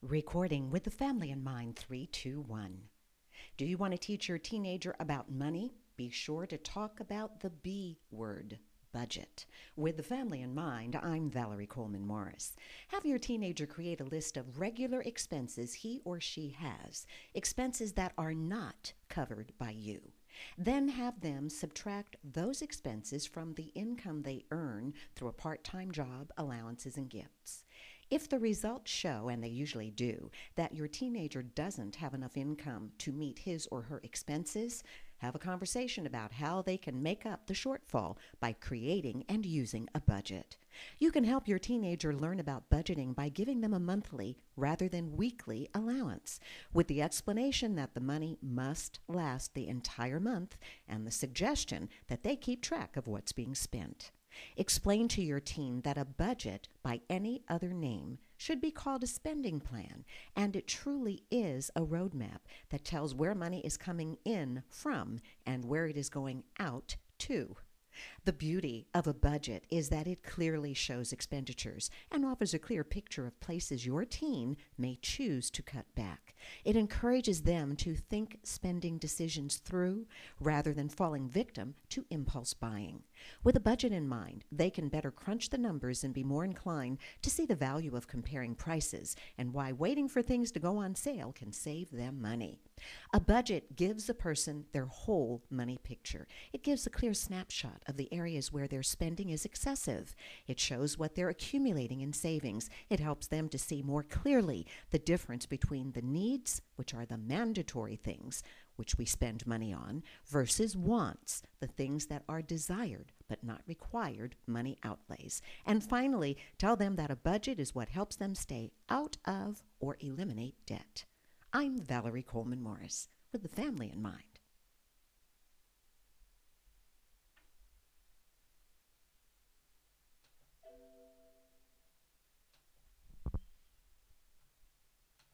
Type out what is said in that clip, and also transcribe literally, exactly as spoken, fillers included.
Recording with the family in mind, three, two, one. Do you want to teach your teenager about money? Be sure to talk about the B word, budget. With the family in mind, I'm Valerie Coleman Morris. Have your teenager create a list of regular expenses he or she has, expenses that are not covered by you. Then have them subtract those expenses from the income they earn through a part-time job, allowances, and gifts. If the results show, and they usually do, that your teenager doesn't have enough income to meet his or her expenses, have a conversation about how they can make up the shortfall by creating and using a budget. You can help your teenager learn about budgeting by giving them a monthly rather than weekly allowance, with the explanation that the money must last the entire month and the suggestion that they keep track of what's being spent. Explain to your teen that a budget, by any other name, should be called a spending plan, and it truly is a roadmap that tells where money is coming in from and where it is going out to. The beauty of a budget is that it clearly shows expenditures and offers a clear picture of places your teen may choose to cut back. It encourages them to think spending decisions through rather than falling victim to impulse buying. With a budget in mind, they can better crunch the numbers and be more inclined to see the value of comparing prices and why waiting for things to go on sale can save them money. A budget gives a person their whole money picture. It gives a clear snapshot of the areas where their spending is excessive. It shows what they're accumulating in savings. It helps them to see more clearly the difference between the needs, which are the mandatory things which we spend money on, versus wants, the things that are desired but not required money outlays. And finally, tell them that a budget is what helps them stay out of or eliminate debt. I'm Valerie Coleman Morris with the family in mind.